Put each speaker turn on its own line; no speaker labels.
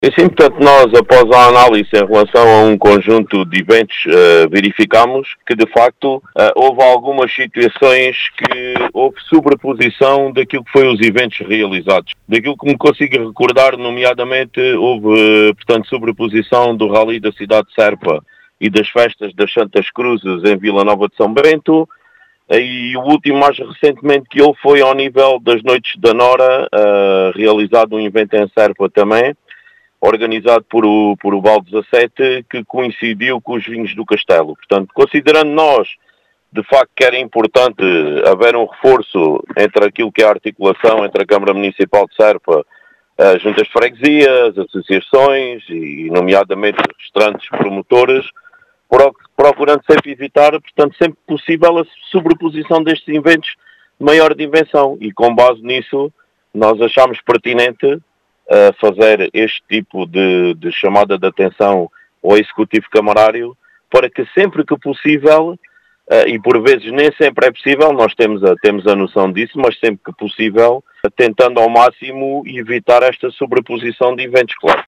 E sim, portanto, nós, após a análise em relação a um conjunto de eventos, verificamos que, de facto, houve algumas situações que houve sobreposição daquilo que foi os eventos realizados. Daquilo que me consigo recordar, nomeadamente, houve, portanto, sobreposição do Rally da cidade de Serpa e das festas das Santas Cruzes em Vila Nova de São Bento. E o último, mais recentemente, que houve foi ao nível das Noites da Nora, realizado um evento em Serpa também, organizado por o Val 17, que coincidiu com os vinhos do Castelo. Portanto, considerando nós, de facto, que era importante haver um reforço entre aquilo que é a articulação entre a Câmara Municipal de Serpa, as juntas de freguesias, associações e, nomeadamente, restaurantes promotores, procurando sempre evitar, portanto, sempre possível a sobreposição destes eventos de maior dimensão. E com base nisso, nós achamos pertinente fazer este tipo de chamada de atenção ao Executivo Camarário para que sempre que possível, e por vezes nem sempre é possível, nós temos a noção disso, mas sempre que possível, tentando ao máximo evitar esta sobreposição de eventos, claro.